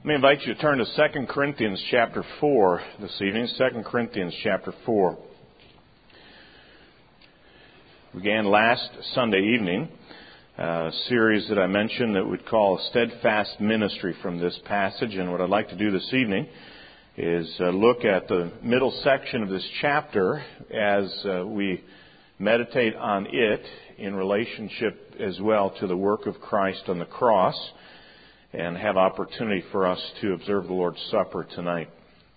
Let me invite you to turn to 2 Corinthians chapter 4 this evening. 2 Corinthians chapter 4. We began last Sunday evening a series that I mentioned that we'd call Steadfast Ministry from this passage. And what I'd like to do this evening is look at the middle section of this chapter as we meditate on it in relationship as well to the work of Christ on the cross, and have opportunity for us to observe the Lord's Supper tonight.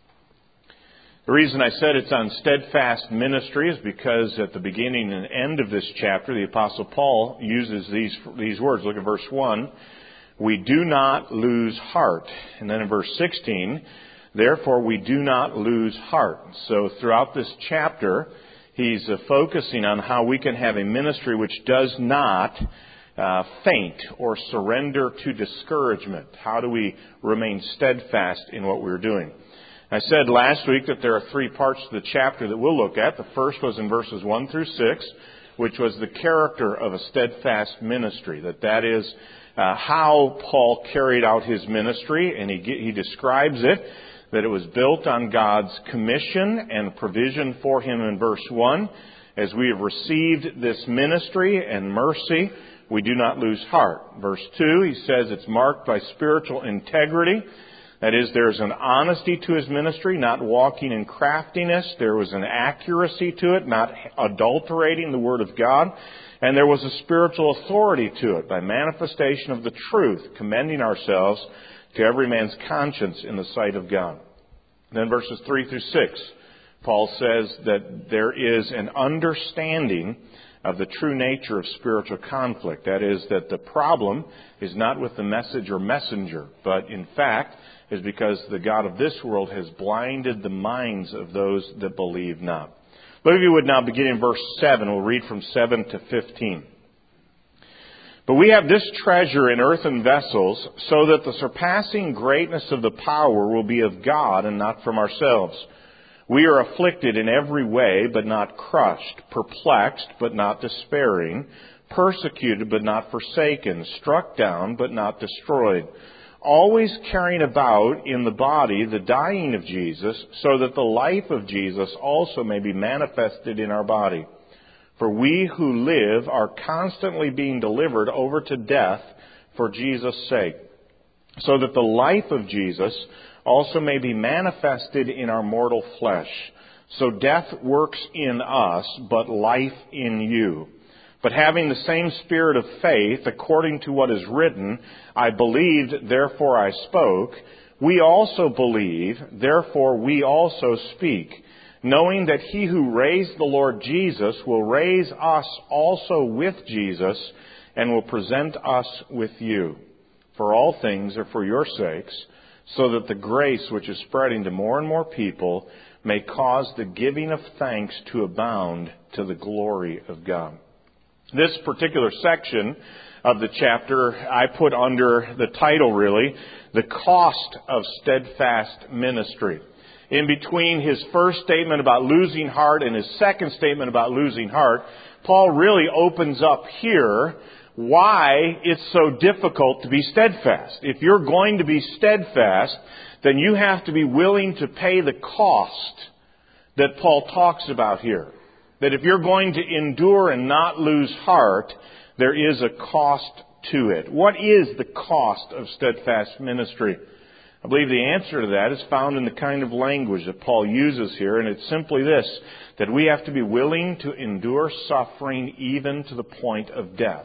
The reason I said it's on steadfast ministry is because at the beginning and end of this chapter, the Apostle Paul uses these words. Look at verse 1. We do not lose heart. And then in verse 16, therefore we do not lose heart. So throughout this chapter, he's focusing on how we can have a ministry which does not faint or surrender to discouragement. How do we remain steadfast in what we're doing? I said last week that there are three parts to the chapter that we'll look at. The first was in verses 1 through 6, which was the character of a steadfast ministry. That is how Paul carried out his ministry, and he describes it, that it was built on God's commission and provision for him in verse 1. As we have received this ministry and mercy, we do not lose heart. Verse 2, he says it's marked by spiritual integrity. That is, there is an honesty to his ministry, not walking in craftiness. There was an accuracy to it, not adulterating the Word of God. And there was a spiritual authority to it by manifestation of the truth, commending ourselves to every man's conscience in the sight of God. Then verses 3 through 6, Paul says that there is an understanding of the true nature of spiritual conflict. That is, that the problem is not with the message or messenger, but in fact is because the God of this world has blinded the minds of those that believe not. Look, if you would now begin in verse 7. We'll read from 7 to 15. But we have this treasure in earthen vessels, so that the surpassing greatness of the power will be of God and not from ourselves. We are afflicted in every way, but not crushed, perplexed, but not despairing, persecuted, but not forsaken, struck down, but not destroyed, always carrying about in the body the dying of Jesus, so that the life of Jesus also may be manifested in our body. For we who live are constantly being delivered over to death for Jesus' sake, so that the life of Jesus also may be manifested in our mortal flesh. So death works in us, but life in you. But having the same spirit of faith, according to what is written, I believed, therefore I spoke. We also believe, therefore we also speak, knowing that he who raised the Lord Jesus will raise us also with Jesus and will present us with you. For all things are for your sakes, so that the grace which is spreading to more and more people may cause the giving of thanks to abound to the glory of God. This particular section of the chapter I put under the title, really, the cost of steadfast ministry. In between his first statement about losing heart and his second statement about losing heart, Paul really opens up here why it's so difficult to be steadfast. If you're going to be steadfast, then you have to be willing to pay the cost that Paul talks about here. That if you're going to endure and not lose heart, there is a cost to it. What is the cost of steadfast ministry? I believe the answer to that is found in the kind of language that Paul uses here, and it's simply this, that we have to be willing to endure suffering even to the point of death.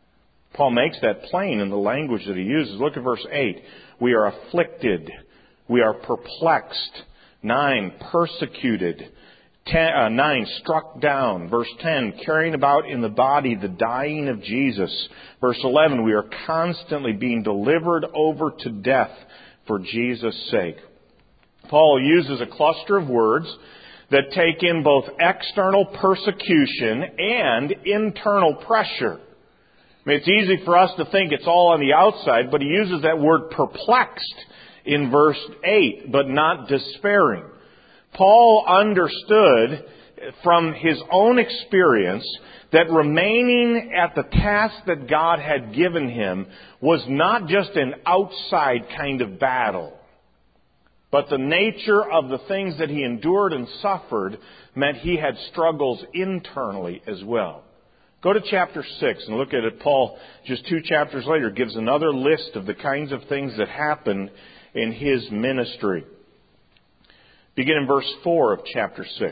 Paul makes that plain in the language that he uses. Look at verse 8. We are afflicted. We are perplexed. 9, persecuted. 9, struck down. Verse 10, carrying about in the body the dying of Jesus. Verse 11, we are constantly being delivered over to death for Jesus' sake. Paul uses a cluster of words that take in both external persecution and internal pressure. I mean, it's easy for us to think it's all on the outside, but he uses that word perplexed in verse 8, but not despairing. Paul understood from his own experience that remaining at the task that God had given him was not just an outside kind of battle, but the nature of the things that he endured and suffered meant he had struggles internally as well. Go to chapter 6 and look at it. Paul, just 2 chapters later, gives another list of the kinds of things that happened in his ministry. Begin in verse 4 of chapter 6.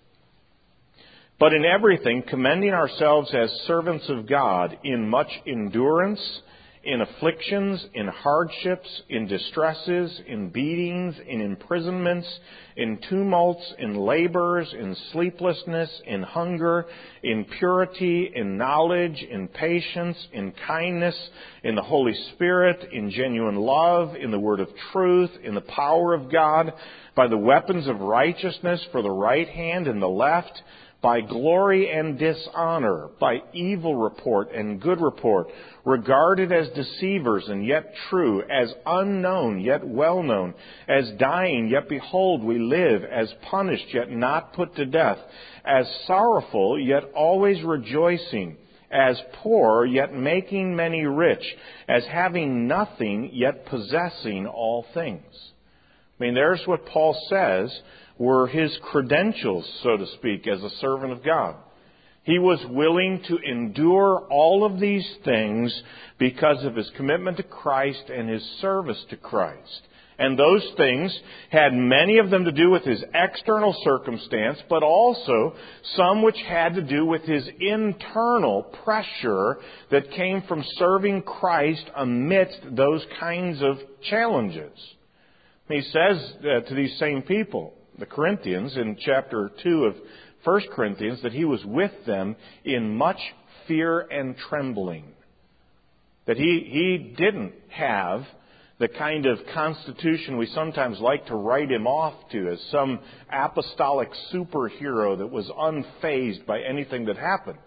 But in everything, commending ourselves as servants of God, in much endurance, in afflictions, in hardships, in distresses, in beatings, in imprisonments, in tumults, in labors, in sleeplessness, in hunger, in purity, in knowledge, in patience, in kindness, in the Holy Spirit, in genuine love, in the word of truth, in the power of God, by the weapons of righteousness for the right hand and the left, by glory and dishonor, by evil report and good report, regarded as deceivers and yet true, as unknown yet well known, as dying yet behold we live, as punished yet not put to death, as sorrowful yet always rejoicing, as poor yet making many rich, as having nothing yet possessing all things. I mean, there's what Paul says were his credentials, so to speak, as a servant of God. He was willing to endure all of these things because of his commitment to Christ and his service to Christ. And those things had many of them to do with his external circumstance, but also some which had to do with his internal pressure that came from serving Christ amidst those kinds of challenges. He says to these same people, the Corinthians, in chapter 2 of 1 Corinthians, that he was with them in much fear and trembling. That he didn't have the kind of constitution we sometimes like to write him off to as some apostolic superhero that was unfazed by anything that happened.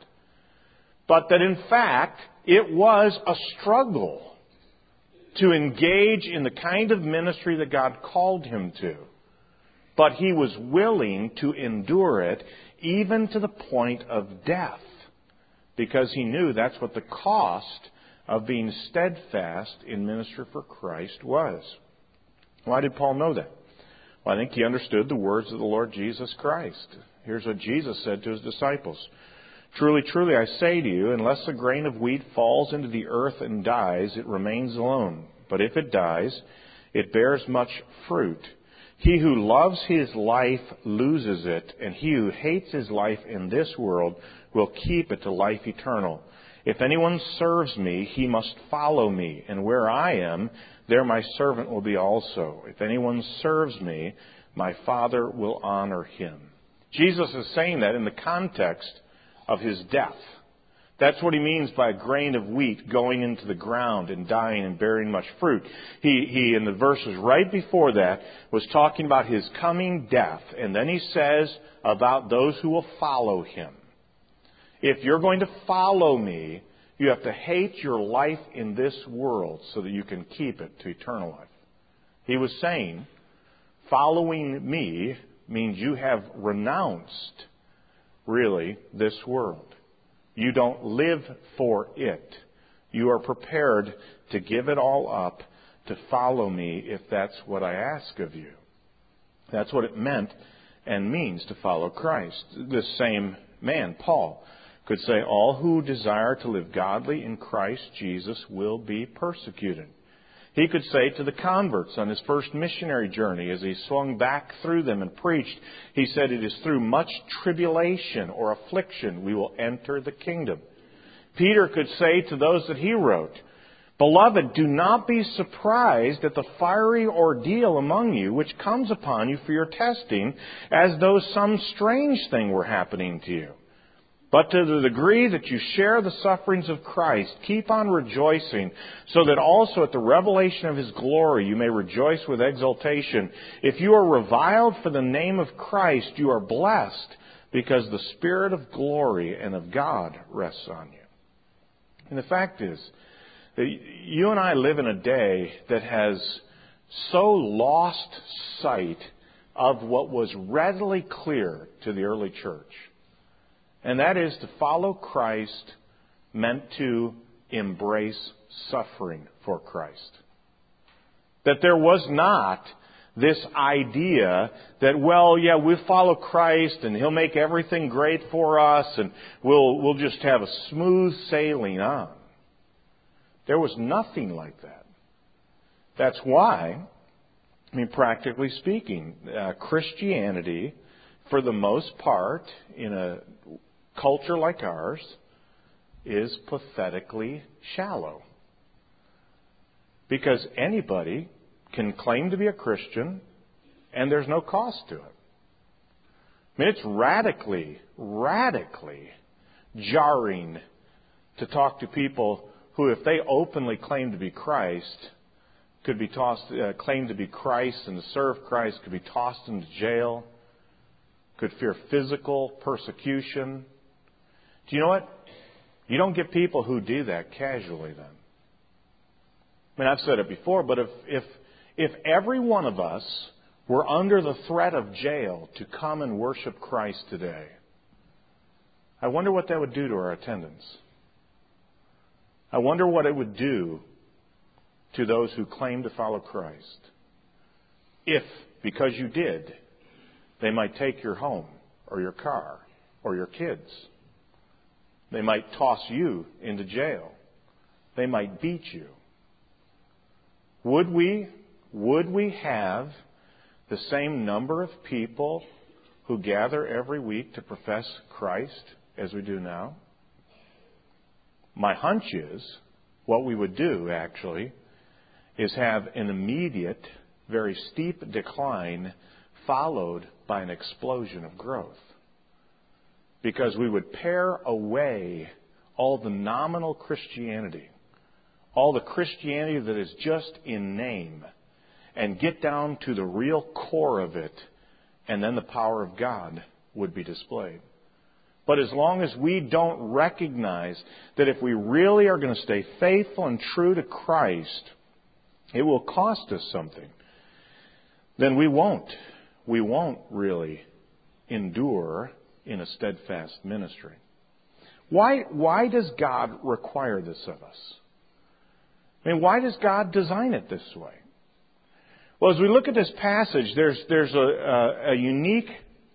But that in fact, it was a struggle to engage in the kind of ministry that God called him to. But he was willing to endure it even to the point of death, because he knew that's what the cost of being steadfast in ministry for Christ was. Why did Paul know that? Well, I think he understood the words of the Lord Jesus Christ. Here's what Jesus said to his disciples. Truly, truly, I say to you, unless a grain of wheat falls into the earth and dies, it remains alone. But if it dies, it bears much fruit. He who loves his life loses it, and he who hates his life in this world will keep it to life eternal. If anyone serves me, he must follow me, and where I am, there my servant will be also. If anyone serves me, my Father will honor him. Jesus is saying that in the context of his death. That's what he means by a grain of wheat going into the ground and dying and bearing much fruit. He in the verses right before that, was talking about his coming death. And then he says about those who will follow him. If you're going to follow me, you have to hate your life in this world so that you can keep it to eternal life. He was saying, following me means you have renounced, really, this world. You don't live for it. You are prepared to give it all up to follow me if that's what I ask of you. That's what it meant and means to follow Christ. This same man, Paul, could say, all who desire to live godly in Christ Jesus will be persecuted. He could say to the converts on his first missionary journey as he swung back through them and preached, he said, it is through much tribulation or affliction we will enter the kingdom. Peter could say to those that he wrote, beloved, do not be surprised at the fiery ordeal among you which comes upon you for your testing, as though some strange thing were happening to you. But to the degree that you share the sufferings of Christ, keep on rejoicing, so that also at the revelation of His glory you may rejoice with exultation. If you are reviled for the name of Christ, you are blessed, because the Spirit of glory and of God rests on you. And the fact is that you and I live in a day that has so lost sight of what was readily clear to the early church. And that is, to follow Christ meant to embrace suffering for Christ. That there was not this idea that, well, yeah, we'll follow Christ and He'll make everything great for us and we'll just have a smooth sailing on. There was nothing like that. That's why, practically speaking, Christianity, for the most part, in a culture like ours, is pathetically shallow. Because anybody can claim to be a Christian and there's no cost to it. It's radically jarring to talk to people who, if they openly claim to be Christ, could be claim to be Christ and to serve Christ, could be tossed into jail, could fear physical persecution. Do you know what? You don't get people who do that casually then. I've said it before, but if every one of us were under the threat of jail to come and worship Christ today, I wonder what that would do to our attendance. I wonder what it would do to those who claim to follow Christ. If, because you did, they might take your home or your car or your kids. They might toss you into jail. They might beat you. Would we have the same number of people who gather every week to profess Christ as we do now? My hunch is, what we would do, actually, is have an immediate, very steep decline followed by an explosion of growth. Because we would pare away all the nominal Christianity, all the Christianity that is just in name, and get down to the real core of it, and then the power of God would be displayed. But as long as we don't recognize that if we really are going to stay faithful and true to Christ, it will cost us something, then we won't really endure in a steadfast ministry. Why does God require this of us? Why does God design it this way? Well, as we look at this passage, there's a unique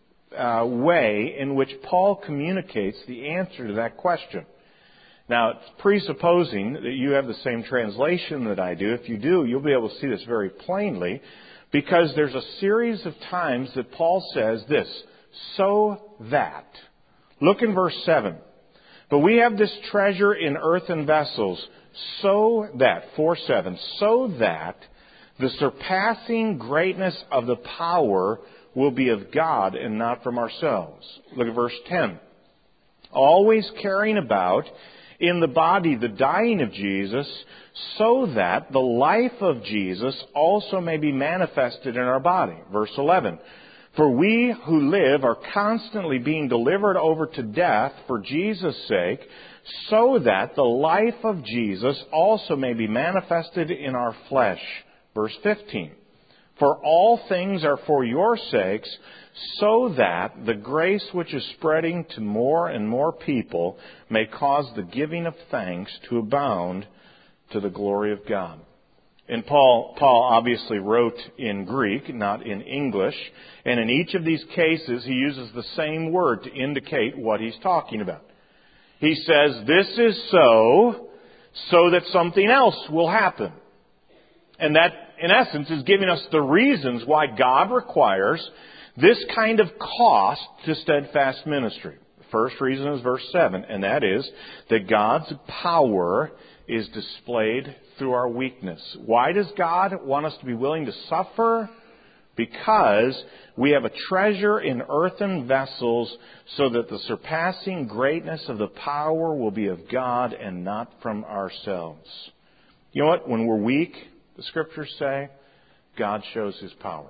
way in which Paul communicates the answer to that question. Now, it's presupposing that you have the same translation that I do. If you do, you'll be able to see this very plainly, because there's a series of times that Paul says this, so that. Look in verse 7. But we have this treasure in earthen vessels, so that, 4:7, so that the surpassing greatness of the power will be of God and not from ourselves. Look at verse 10. Always carrying about in the body the dying of Jesus, so that the life of Jesus also may be manifested in our body. Verse 11. For we who live are constantly being delivered over to death for Jesus' sake, so that the life of Jesus also may be manifested in our flesh. Verse 15. For all things are for your sakes, so that the grace which is spreading to more and more people may cause the giving of thanks to abound to the glory of God. And Paul obviously wrote in Greek, not in English. And in each of these cases, he uses the same word to indicate what he's talking about. He says, this is so that something else will happen. And that, in essence, is giving us the reasons why God requires this kind of cost to steadfast ministry. The first reason is verse 7, and that is that God's power is displayed through our weakness. Why does God want us to be willing to suffer? Because we have a treasure in earthen vessels, so that the surpassing greatness of the power will be of God and not from ourselves. You know what? When we're weak, the Scriptures say, God shows His power.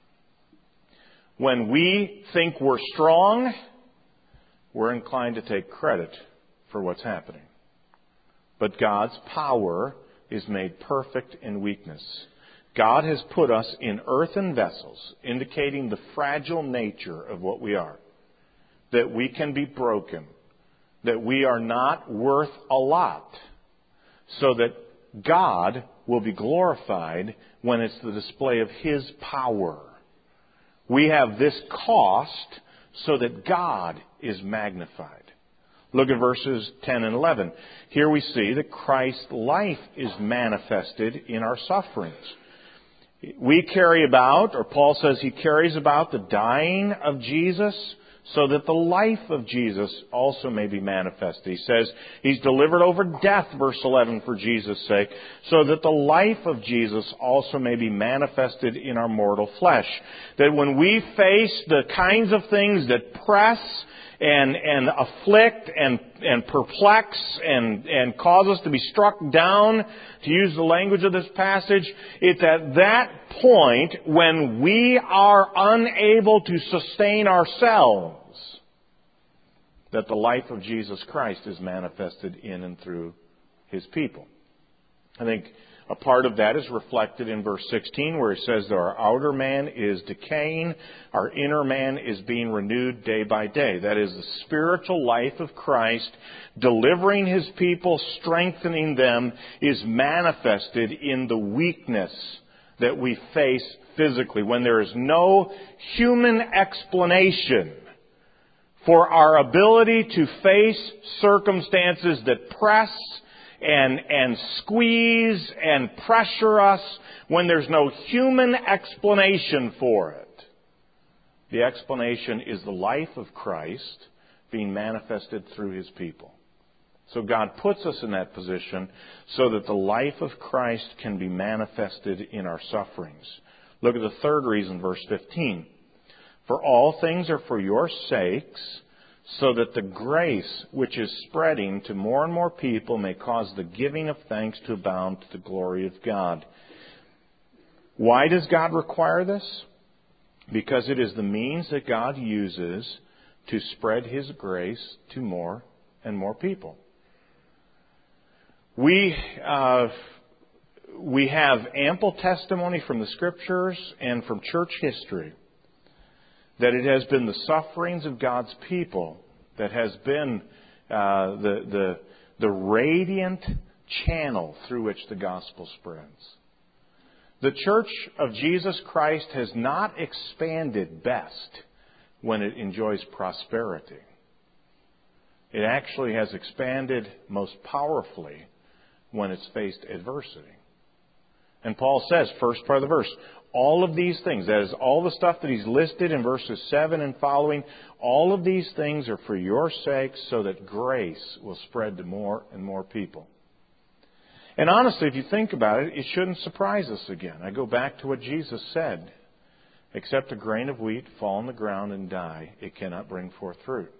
When we think we're strong, we're inclined to take credit for what's happening. But God's power is made perfect in weakness. God has put us in earthen vessels, indicating the fragile nature of what we are. That we can be broken. That we are not worth a lot. So that God will be glorified when it's the display of His power. We have this cost so that God is magnified. Look at verses 10 and 11. Here we see that Christ's life is manifested in our sufferings. We carry about, or Paul says he carries about the dying of Jesus so that the life of Jesus also may be manifested. He says He's delivered over death, verse 11, for Jesus' sake, so that the life of Jesus also may be manifested in our mortal flesh. That when we face the kinds of things that press and afflict and perplex and cause us to be struck down, to use the language of this passage, it's at that point when we are unable to sustain ourselves that the life of Jesus Christ is manifested in and through His people. I think a part of that is reflected in verse 16 where it says that our outer man is decaying, our inner man is being renewed day by day. That is the spiritual life of Christ, delivering His people, strengthening them, is manifested in the weakness that we face physically. When there is no human explanation for our ability to face circumstances that press and squeeze and pressure us, when there's no human explanation for it. The explanation is the life of Christ being manifested through His people. So God puts us in that position so that the life of Christ can be manifested in our sufferings. Look at the third reason, verse 15. For all things are for your sakes, so that the grace which is spreading to more and more people may cause the giving of thanks to abound to the glory of God. Why does God require this? Because it is the means that God uses to spread His grace to more and more people. We have ample testimony from the Scriptures and from church history that it has been the sufferings of God's people that has been the radiant channel through which the gospel spreads. The Church of Jesus Christ has not expanded best when it enjoys prosperity. It actually has expanded most powerfully when it's faced adversity. And Paul says, first part of the verse, all of these things, that is all the stuff that he's listed in verses 7 and following, all of these things are for your sake so that grace will spread to more and more people. And honestly, if you think about it, it shouldn't surprise us again. I go back to what Jesus said. Except a grain of wheat fall on the ground and die, it cannot bring forth fruit.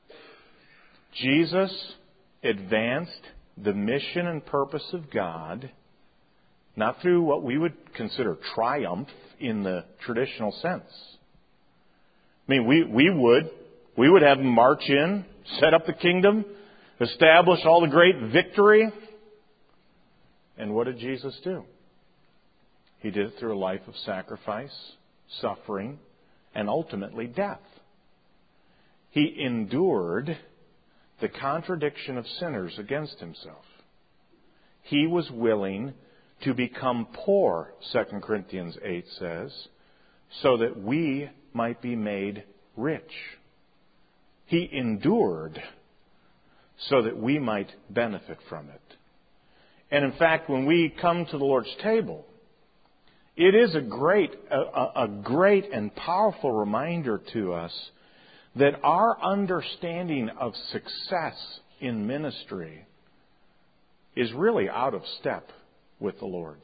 Jesus advanced the mission and purpose of God, not through what we would consider triumph in the traditional sense. I mean, we would have Him march in, set up the kingdom, establish all the great victory. And what did Jesus do? He did it through a life of sacrifice, suffering, and ultimately death. He endured the contradiction of sinners against Himself. He was willing to become poor, 2 Corinthians 8 says, so that we might be made rich. He endured so that we might benefit from it. And in fact, when we come to the Lord's table, it is a great and powerful reminder to us that our understanding of success in ministry is really out of step with the Lord's.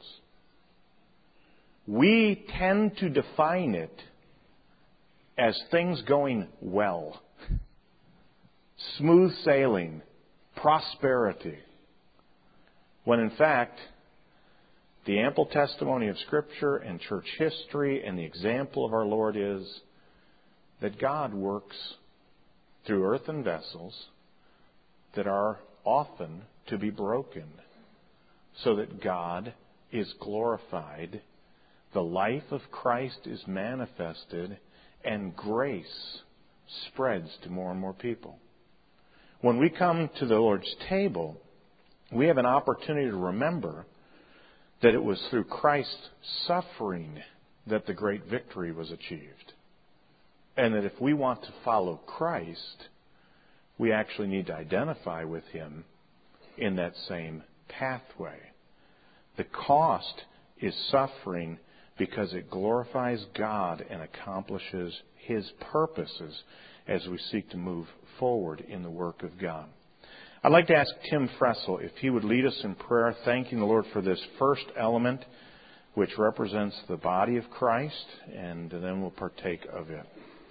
We tend to define it as things going well, smooth sailing, prosperity, when in fact, the ample testimony of Scripture and church history and the example of our Lord is that God works through earthen vessels that are often to be broken, so that God is glorified the life of Christ is manifested and grace spreads to more and more people. When we come to the Lord's table, we have an opportunity to remember that it was through Christ's suffering that the great victory was achieved. And that if we want to follow Christ, we actually need to identify with Him in that same pathway. The cost is suffering because it glorifies God and accomplishes His purposes as we seek to move forward in the work of God. I'd like to ask Tim Fressel if he would lead us in prayer, thanking the Lord for this first element, which represents the body of Christ, and then we'll partake of it.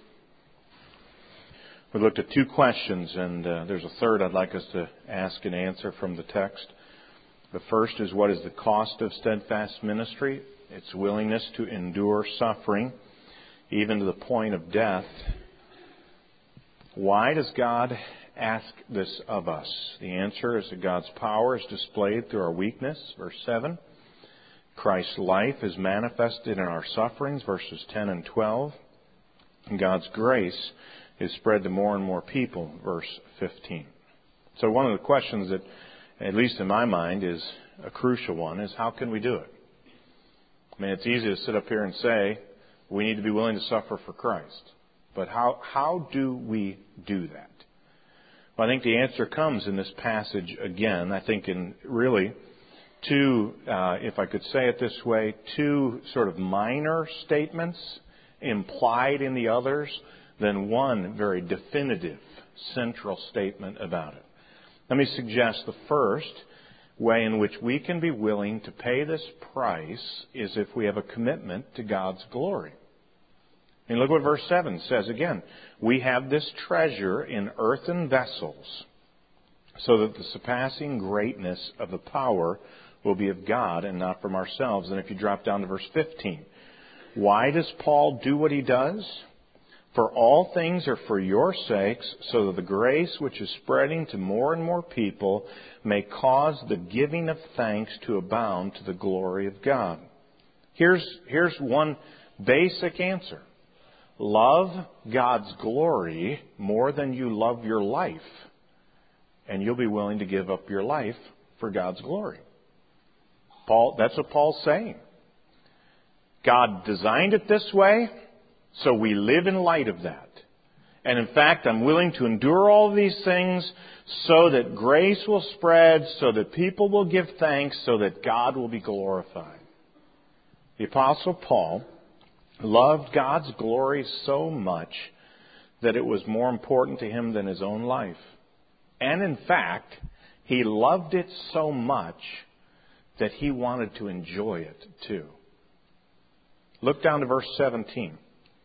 We looked at two questions, and there's a third I'd like us to ask and answer from the text. The first is, what is the cost of steadfast ministry? It's willingness to endure suffering, even to the point of death. Why does God ask this of us? The answer is that God's power is displayed through our weakness, verse 7. Christ's life is manifested in our sufferings, verses 10 and 12. And God's grace is spread to more and more people, verse 15. So one of the questions that, at least in my mind, is a crucial one, is how can we do it? I mean, it's easy to sit up here and say, we need to be willing to suffer for Christ. But how do we do that? Well, I think the answer comes in this passage again. I think in really two, if I could say it this way, two sort of minor statements implied in the others, then one very definitive central statement about it. Let me suggest the first way in which we can be willing to pay this price is if we have a commitment to God's glory. And look what verse 7 says again. We have this treasure in earthen vessels, so that the surpassing greatness of the power will be of God and not from ourselves. And if you drop down to verse 15, why does Paul do what he does? For all things are for your sakes, so that the grace which is spreading to more and more people may cause the giving of thanks to abound to the glory of God. Here's one basic answer. Love God's glory more than you love your life, and you'll be willing to give up your life for God's glory. That's what Paul's saying. God designed it this way, so we live in light of that. And in fact, I'm willing to endure all of these things so that grace will spread, so that people will give thanks, so that God will be glorified. The Apostle Paul loved God's glory so much that it was more important to him than his own life. And in fact, he loved it so much that he wanted to enjoy it too. Look down to verse 17.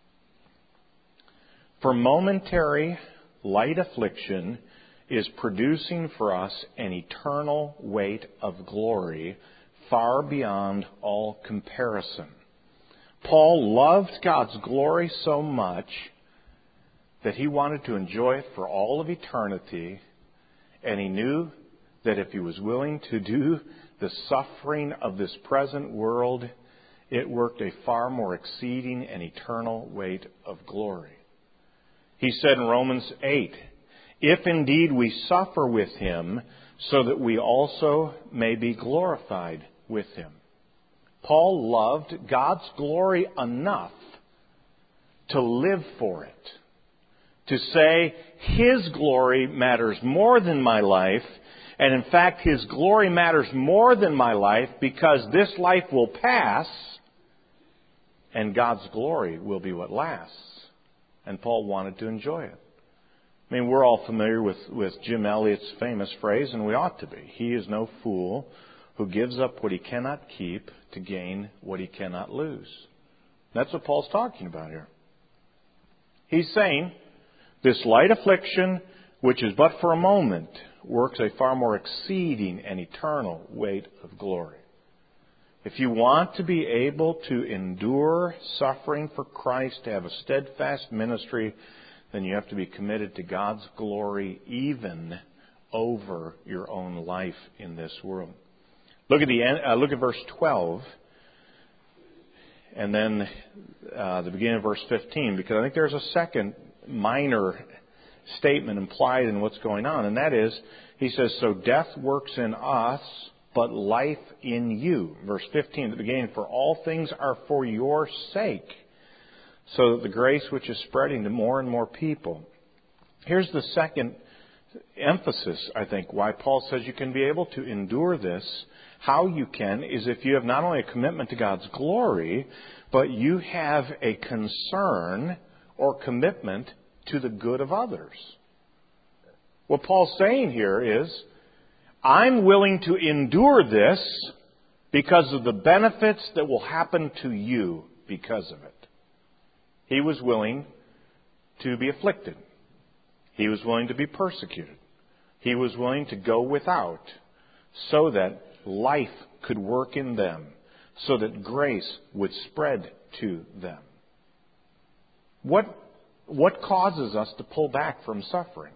For momentary light affliction is producing for us an eternal weight of glory far beyond all comparison. Paul loved God's glory so much that he wanted to enjoy it for all of eternity, and he knew that if he was willing to do the suffering of this present world, it worked a far more exceeding and eternal weight of glory. He said in Romans 8, if indeed we suffer with him, so that we also may be glorified with him. Paul loved God's glory enough to live for it. To say, His glory matters more than my life. And in fact, His glory matters more than my life because this life will pass and God's glory will be what lasts. And Paul wanted to enjoy it. I mean, we're all familiar with Jim Elliot's famous phrase, and we ought to be. He is no fool who gives up what he cannot keep to gain what he cannot lose. That's what Paul's talking about here. He's saying, this light affliction, which is but for a moment, works a far more exceeding and eternal weight of glory. If you want to be able to endure suffering for Christ, to have a steadfast ministry, then you have to be committed to God's glory even over your own life in this world. Look at verse 12. and then the beginning of verse 15, because I think there's a second minor statement implied in what's going on, and that is, he says, so death works in us, but life in you. Verse 15 at the beginning, for all things are for your sake, so that the grace which is spreading to more and more people. Here's the second emphasis, I think, why Paul says you can be able to endure this. How you can is if you have not only a commitment to God's glory, but you have a concern or commitment to the good of others. What Paul's saying here is, I'm willing to endure this because of the benefits that will happen to you because of it. He was willing to be afflicted. He was willing to be persecuted. He was willing to go without so that life could work in them, so that grace would spread to them. What causes us to pull back from suffering?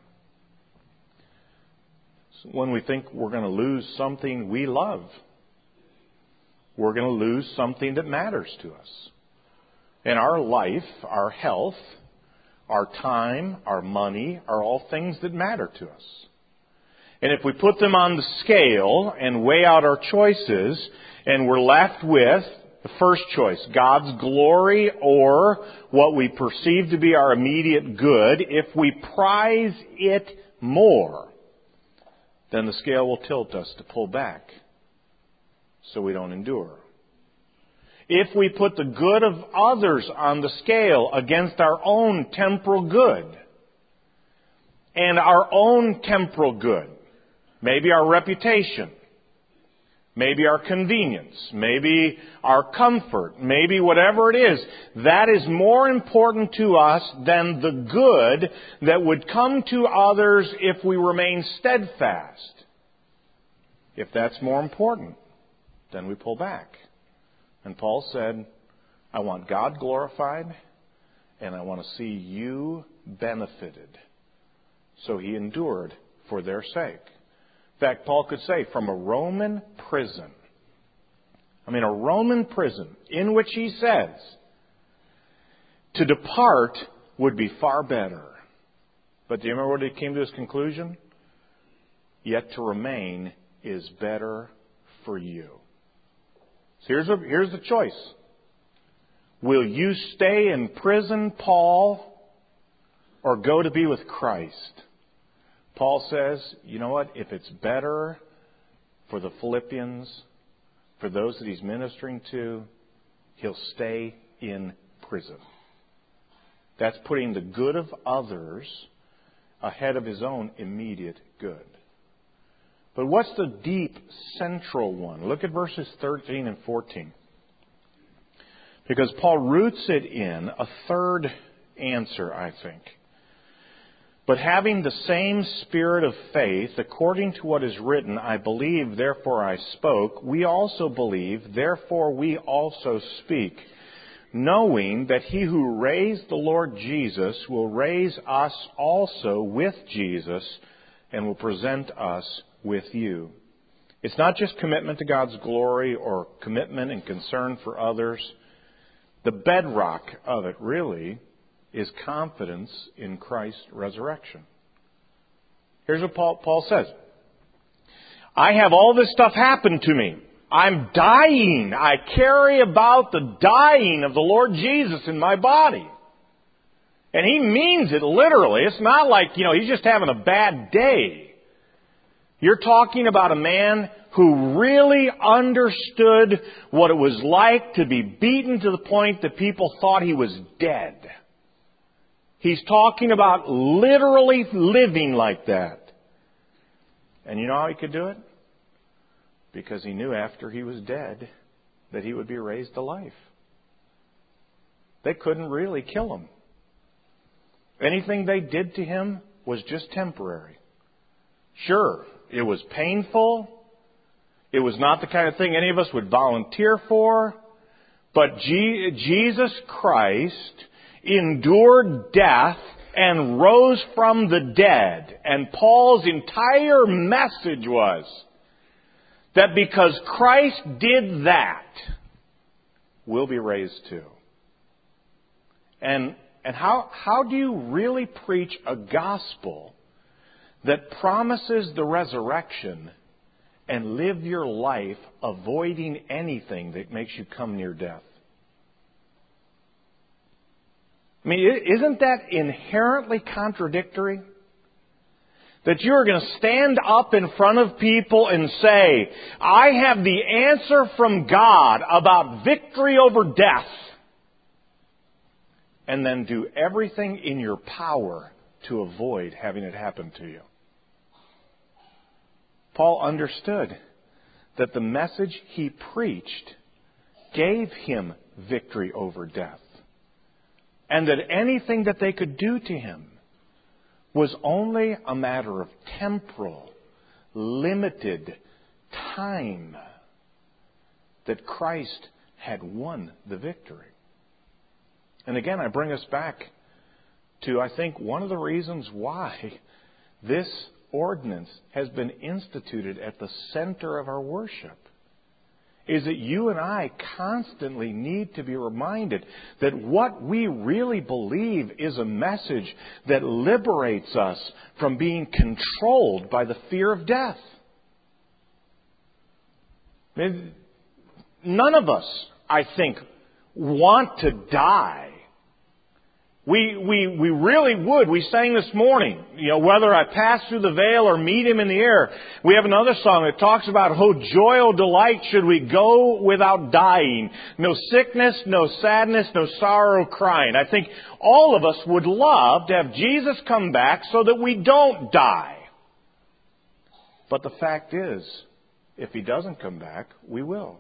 When we think we're going to lose something we love. We're going to lose something that matters to us. And our life, our health, our time, our money are all things that matter to us. And if we put them on the scale and weigh out our choices, and we're left with the first choice, God's glory or what we perceive to be our immediate good, if we prize it more, then the scale will tilt us to pull back so we don't endure. If we put the good of others on the scale against our own temporal good, and our own temporal good, maybe our reputation, maybe our convenience, maybe our comfort, maybe whatever it is, that is more important to us than the good that would come to others if we remain steadfast. If that's more important, then we pull back. And Paul said, I want God glorified, and I want to see you benefited. So he endured for their sake. In fact, Paul could say, from a Roman prison, in which he says, to depart would be far better. But do you remember what he came to his conclusion? Yet to remain is better for you. So here's the choice. Will you stay in prison, Paul, or go to be with Christ? Paul says, you know what? If it's better for the Philippians, for those that he's ministering to, he'll stay in prison. That's putting the good of others ahead of his own immediate good. But what's the deep central one? Look at verses 13 and 14. Because Paul roots it in a third answer, I think. But having the same spirit of faith, according to what is written, I believe, therefore I spoke, we also believe, therefore we also speak, knowing that he who raised the Lord Jesus will raise us also with Jesus and will present us with you. It's not just commitment to God's glory or commitment and concern for others. The bedrock of it really is confidence in Christ's resurrection. Here's what Paul says. I have all this stuff happen to me. I'm dying. I carry about the dying of the Lord Jesus in my body. And he means it literally. It's not like, he's just having a bad day. You're talking about a man who really understood what it was like to be beaten to the point that people thought he was dead. He's talking about literally living like that. And you know how he could do it? Because he knew after he was dead that he would be raised to life. They couldn't really kill him. Anything they did to him was just temporary. Sure, it was painful. It was not the kind of thing any of us would volunteer for. But Jesus Christ endured death and rose from the dead. And Paul's entire message was that because Christ did that, will be raised too. And how do you really preach a gospel that promises the resurrection and live your life avoiding anything that makes you come near death? I mean, isn't that inherently contradictory? That you're going to stand up in front of people and say, I have the answer from God about victory over death, and then do everything in your power to avoid having it happen to you. Paul understood that the message he preached gave him victory over death, and that anything that they could do to him was only a matter of temporal, limited time, that Christ had won the victory. And again, I bring us back to, I think, one of the reasons why this ordinance has been instituted at the center of our worship, is that you and I constantly need to be reminded that what we really believe is a message that liberates us from being controlled by the fear of death. None of us, I think, want to die. We really would. We sang this morning, whether I pass through the veil or meet Him in the air. We have another song that talks about, oh, joy, oh, delight, should we go without dying. No sickness, no sadness, no sorrow, crying. I think all of us would love to have Jesus come back so that we don't die. But the fact is, if He doesn't come back, we will.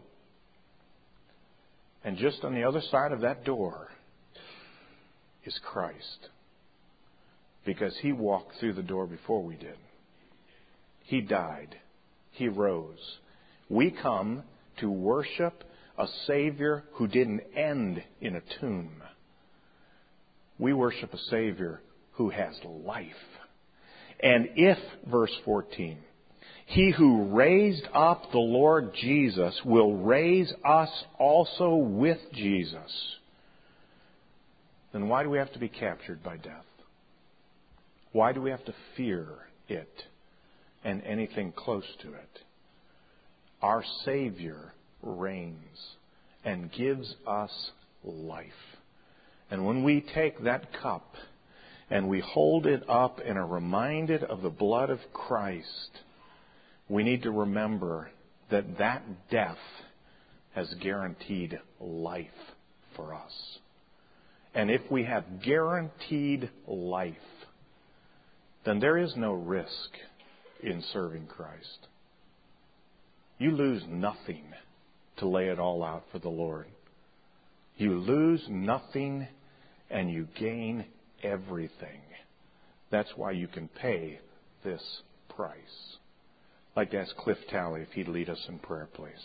And just on the other side of that door is Christ. Because He walked through the door before we did. He died. He rose. We come to worship a Savior who didn't end in a tomb. We worship a Savior who has life. And if, verse 14, He who raised up the Lord Jesus will raise us also with Jesus, then why do we have to be captured by death? Why do we have to fear it and anything close to it? Our Savior reigns and gives us life. And when we take that cup and we hold it up and are reminded of the blood of Christ, we need to remember that that death has guaranteed life for us. And if we have guaranteed life, then there is no risk in serving Christ. You lose nothing to lay it all out for the Lord. You lose nothing and you gain everything. That's why you can pay this price. I'd like to ask Cliff Talley if he'd lead us in prayer, please.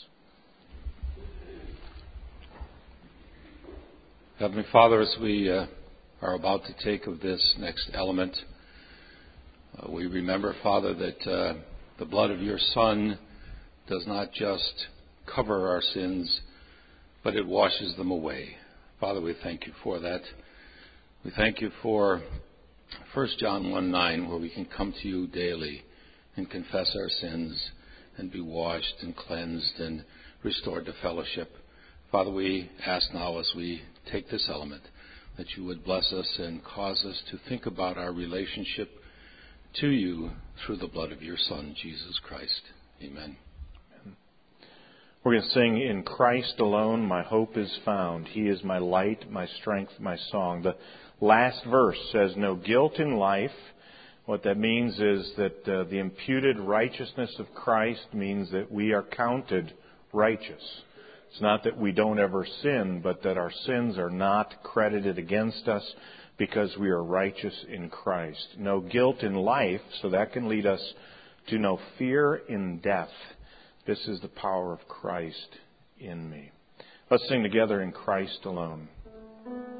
Heavenly Father, as we are about to take of this next element, we remember, Father, that the blood of your Son does not just cover our sins, but it washes them away. Father, we thank you for that. We thank you for 1 John 1:9, where we can come to you daily and confess our sins and be washed and cleansed and restored to fellowship. Father, we ask now as we take this element that you would bless us and cause us to think about our relationship to you through the blood of your Son, Jesus Christ. Amen. We're going to sing, In Christ alone my hope is found. He is my light, my strength, my song. The last verse says, no guilt in life. What that means is that the imputed righteousness of Christ means that we are counted righteous. It's not that we don't ever sin, but that our sins are not credited against us because we are righteous in Christ. No guilt in life, so that can lead us to no fear in death. This is the power of Christ in me. Let's sing together, In Christ alone.